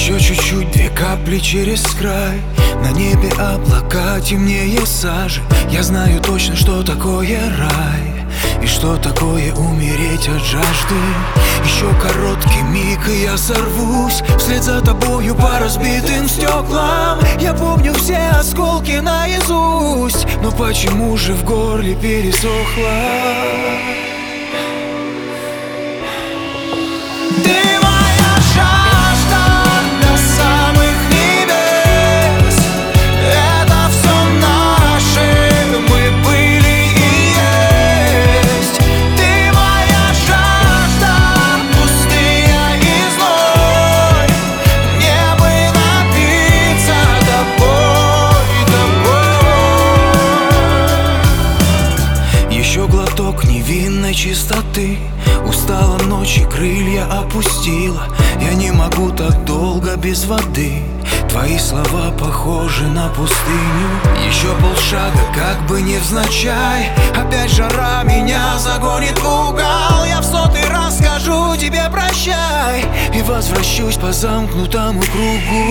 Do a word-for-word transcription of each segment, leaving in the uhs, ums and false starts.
Еще чуть-чуть, две капли через край. На небе облака темнее сажи. Я знаю точно, что такое рай и что такое умереть от жажды. Еще короткий миг, и я сорвусь вслед за тобою по разбитым стеклам. Я помню все осколки наизусть, но почему же в горле пересохло? Глоток невинной чистоты. Устала ночь и крылья опустила. Я не могу так долго без воды. Твои слова похожи на пустыню. Еще полшага, как бы невзначай. Опять жара меня загонит в угол. Я в сотый раз скажу тебе прощай и возвращусь по замкнутому кругу.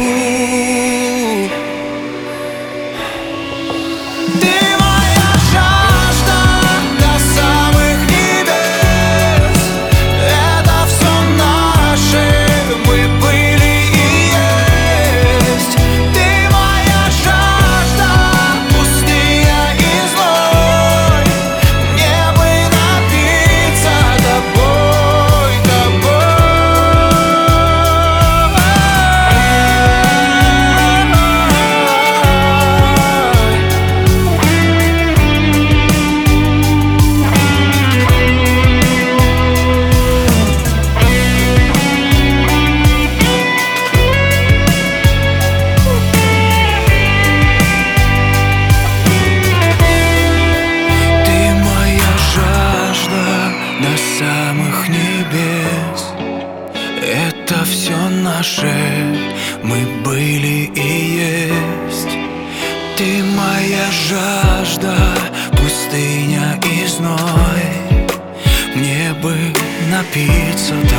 До самых небес, это все наше, мы были и есть. Ты моя жажда, пустыня и зной, мне бы напиться